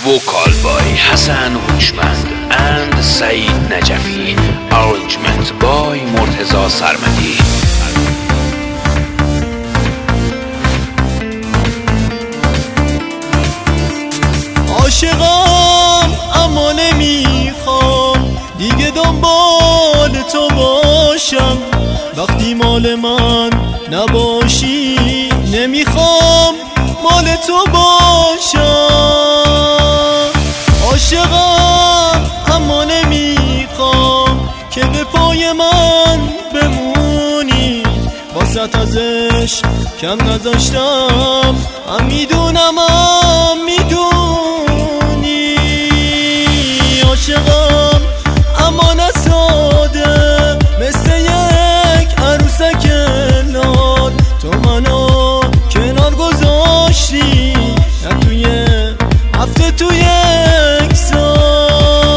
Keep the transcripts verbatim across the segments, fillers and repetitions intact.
Vocal by Hassan Houshmand and Saeed Najafi. Arrangement by Murtaza Sarmadi. عاشقم اما نمیخوام دیگه دنبال تو باشم، وقتی مال من نباشی نمیخوام مال تو باشم. عاشقم اما نمیخوام که به پای من بمونی، واسط ازش کم نذاشتم، هم میدونم هم میدونی. عاشقم اما نساده مثل یک عروسک لال، تو منو کنار گذاشتی نه توی هفته توی یک سال.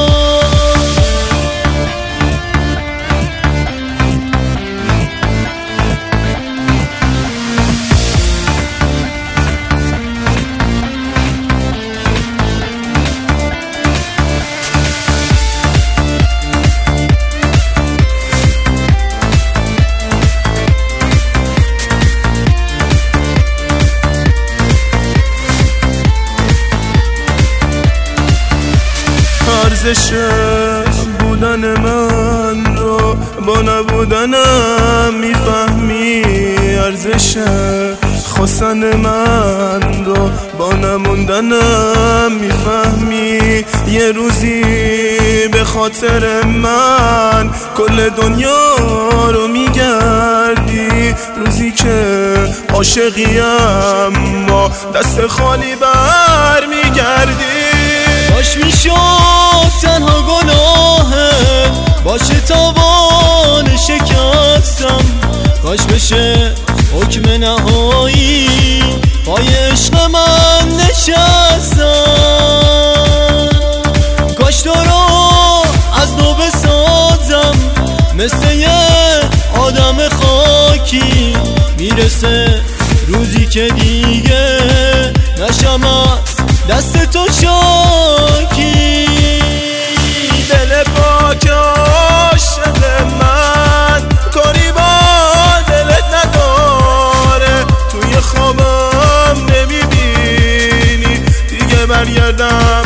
ارزش بودن من رو با نبودنم میفهمی، ارزش خواستن من رو با نموندنم میفهمی. یه روزی به خاطر من کل دنیا رو میگردی، روزی که عاشقی اما دست خالی بر میگردی. باش میشد تنها گناهه باشه تاوان شکستم، کاش بشه حکم نهایی پای عشق من نشستم. کاش تو رو از نو بسازم مثل یه آدم خاکی، میرسه روزی که دیگه نشم از دست تو شاکی. دل پاک عاشق من کاری با دلت نداره، توی خوابم نمیبینی دیگه برگردم